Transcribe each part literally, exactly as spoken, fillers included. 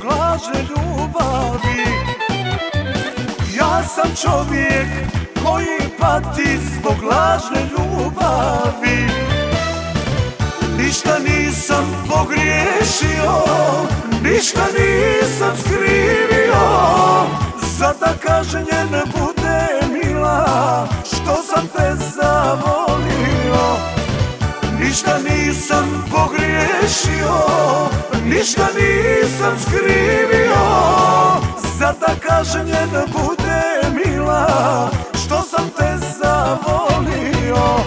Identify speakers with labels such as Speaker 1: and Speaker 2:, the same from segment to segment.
Speaker 1: lažne ljubavi. Ja sam čovjek koji pati zbog lažne ljubavi. Ništa nisam pogriješio, ništa nisam skrivio, sad da kažnjen bude mila što sam te zavolio. Ništa nisam pogriješio, ništa nisam skrivio, sad da kažnjen bude mila što sam te zavolio.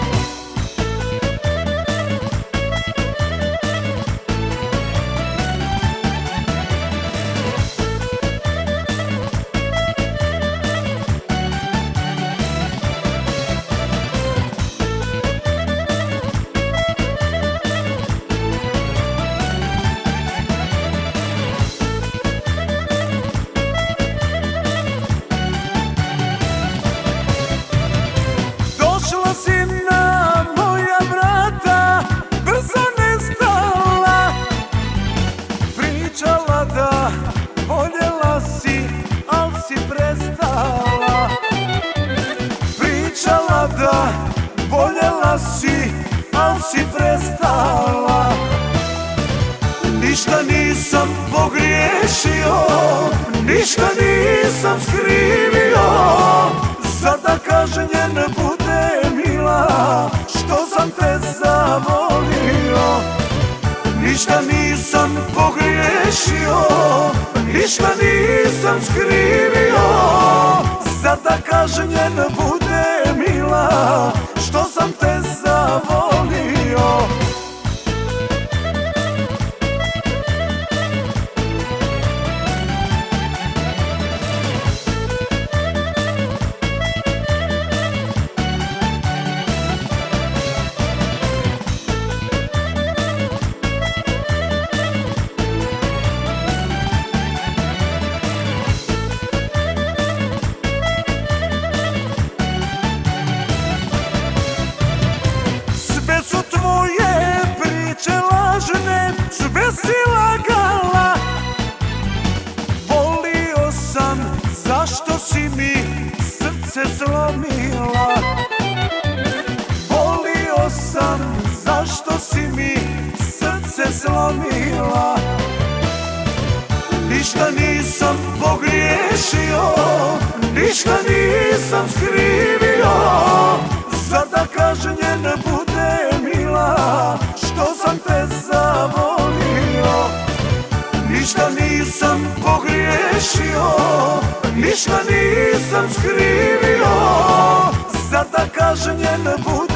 Speaker 1: Došla si na moja vrata, brzo nestala, pričala da voljela si, al si prestala. Pričala da voljela si, al si prestala. Ništa nisam pogriješio, ništa nisam skrivio, sad da kažnjen bude mila što sam te zavolio. Ništa nisam pogriješio, ništa nisam skrivio, sad da kažnjen bude mila što sam te zavolio. Tvoje priče lažne, sve si lagala. Volio sam, zašto si mi srce zlomila. Volio sam, zašto si mi srce zlomila. Ništa nisam pogriješio, ništa nisam skrivio, sad da kažnjen bude mila što sam te zavolio. Ništa nisam pogriješio, ništa nisam skrivio, sad da kažnjen bude